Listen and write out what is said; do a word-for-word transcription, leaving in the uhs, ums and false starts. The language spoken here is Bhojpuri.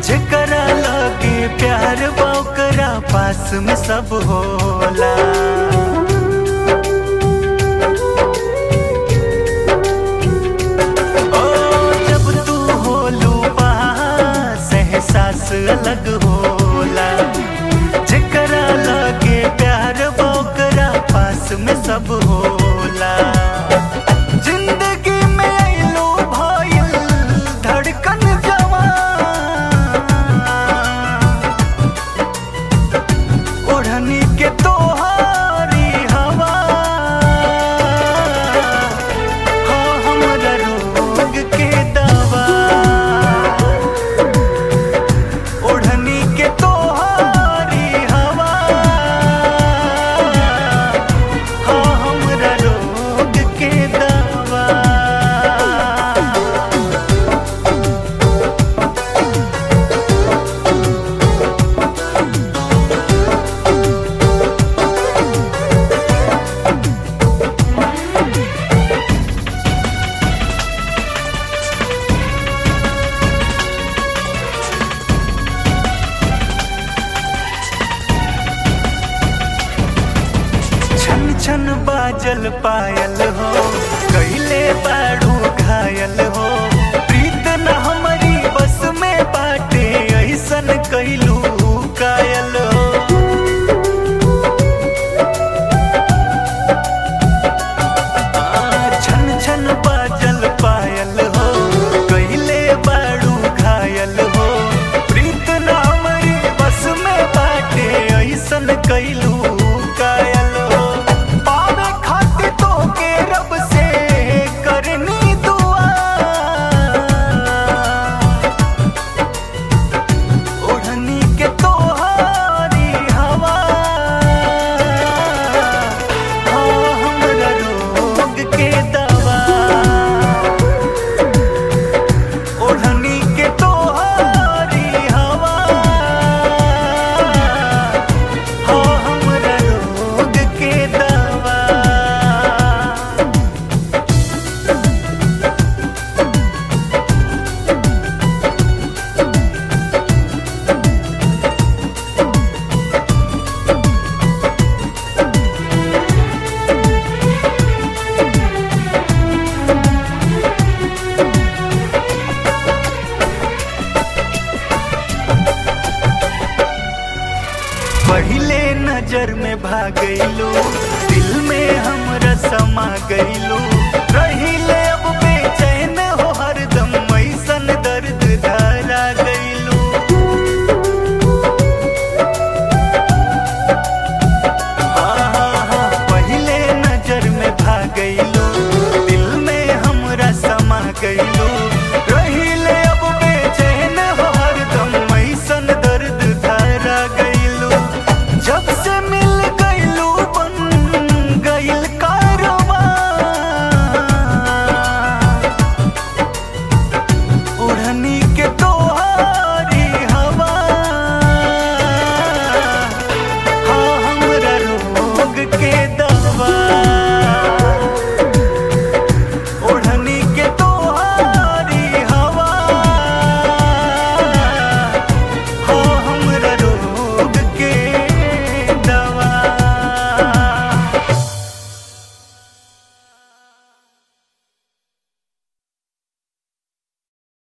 जेकरा लगे प्यार बा ओकरा पास में सब होला। ओ जब तू होलू पास एहसास अलग होला। जेकरा लगे प्यार बा ओकरा पास में सब होला। जिंदगी में आइलो भइल धड़कन ओढ़नी के तोहारी हवा हो हमरा रोग के दवा। ओढ़नी के तोहारी हवा हो हमरा रोग के दवा। छन छन बाजल पायल हो कैले बाड़ू घायल हो। प्रीत न हमारी बस में बाटे ऐसन कैलू कायल हो। आ, छन छन बाजल पायल हो कैले बाड़ू घायल हो। प्रीत न हमारी बस में बाटे ऐसन कैलू कायल हो। पावे खातिर तोहके रब से करनी दुआ। ओढ़नी के तोहारी हवा हो हमरा रोग के दवा। ओढ़नी के तोहारी हवा हो हमरा रोग के दवा। पहले नजर में भागैलू दिल में हमरा समा गैलू। रहिले